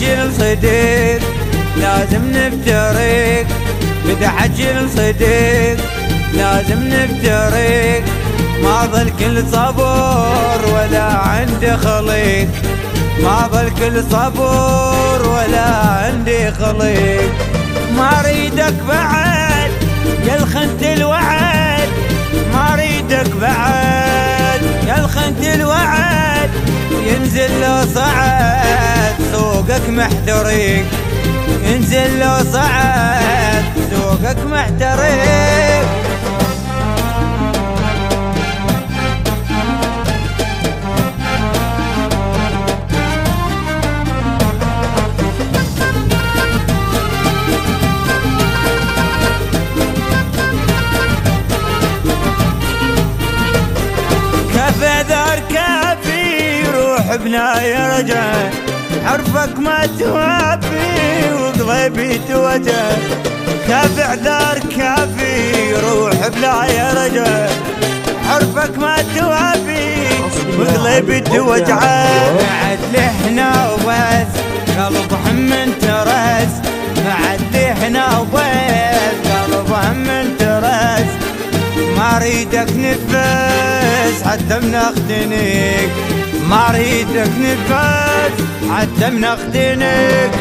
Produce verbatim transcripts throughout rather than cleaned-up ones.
حجي صديق لازم نفترق، بدا حجي صديق لازم نفترق. ما ظل كل صبور ولا عندي خليق، ما ظل كل صبور ولا عندي خليق. ما اريدك بعد يا الخنت الوعد، ما اريدك بعد يا الخنت الوعد. ينزل لو صعد سوقك محترق، ينزل لو صعد سوقك محترق. كفى دار كافي روح بنايا رجع، حرفك ما توافي وقلبي توجع. كافي اعذار كافي روح بنايا رجع، حرفك ما توافي وقلبي توجع. بعد لحنا وبس قلب هم انت رس، بعد لحنا وبس قلب هم انت رس. ما اريدك نفس حتى مناخدنك، ما اريدك نفس حتى مناخدنك.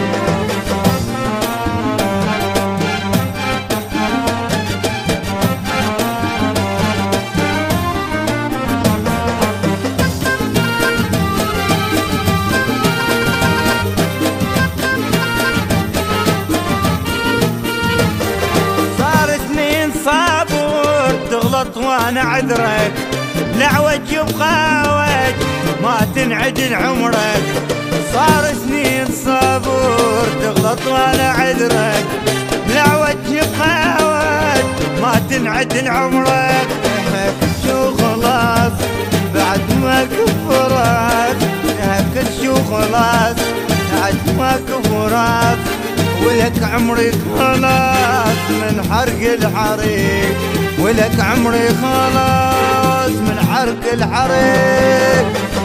صار سنين صابر تغلط وانا عذرك، لعوج بخاوج ما تنعدل عمرك. صار سنين صابر تغلط وانا عذرك، لعوج بخاوج ما تنعدل عمرك. شو خلاص بعد ما كفرك، شو خلاص بعد ما كفرك. ولك عمري خلاص من حرق الحريق، ولك عمري خلاص من حرق الحريق.